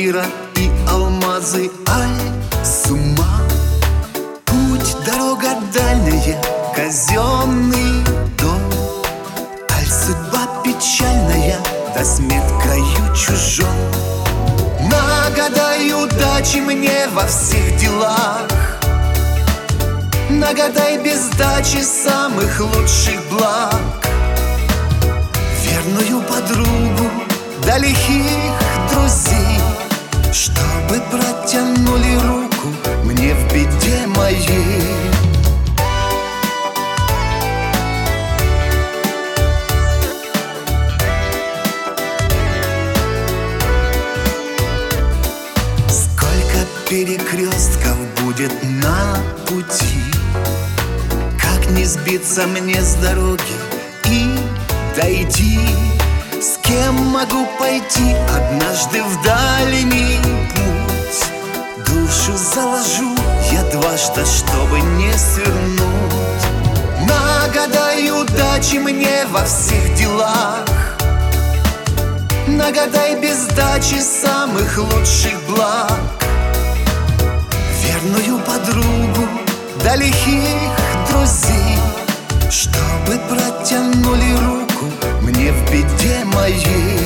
сапфира и алмазы, ай, с ума. Путь, дорога дальняя, казенный дом, аль судьба печальная, да смерть краю чужом. Нагадай удачи мне во всех делах, нагадай без сдачи самых лучших благ, верную подругу, да лихих друзей, чтобы протянули руку мне в беде моей. Сколько перекрестков будет на пути, как не сбиться мне с дороги и дойти. С кем могу пойти однажды в дальний путь? Душу заложу я дважды, чтобы не свернуть. Нагадай удачи мне во всех делах, нагадай без сдачи самых лучших благ, верную подругу, да лихих друзей, чтобы протянули руку мне в беде моей.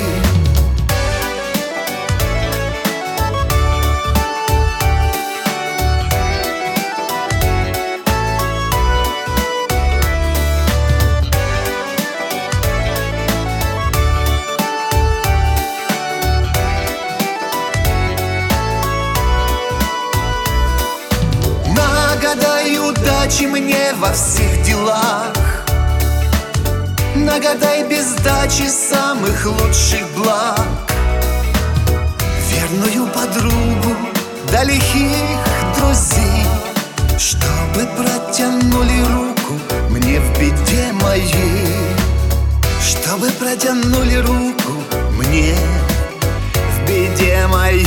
Нагадай удачи мне во всех делах, нагадай без сдачи самых лучших благ, верную подругу, да лихих друзей, чтобы протянули руку мне в беде моей, чтобы протянули руку мне в беде моей.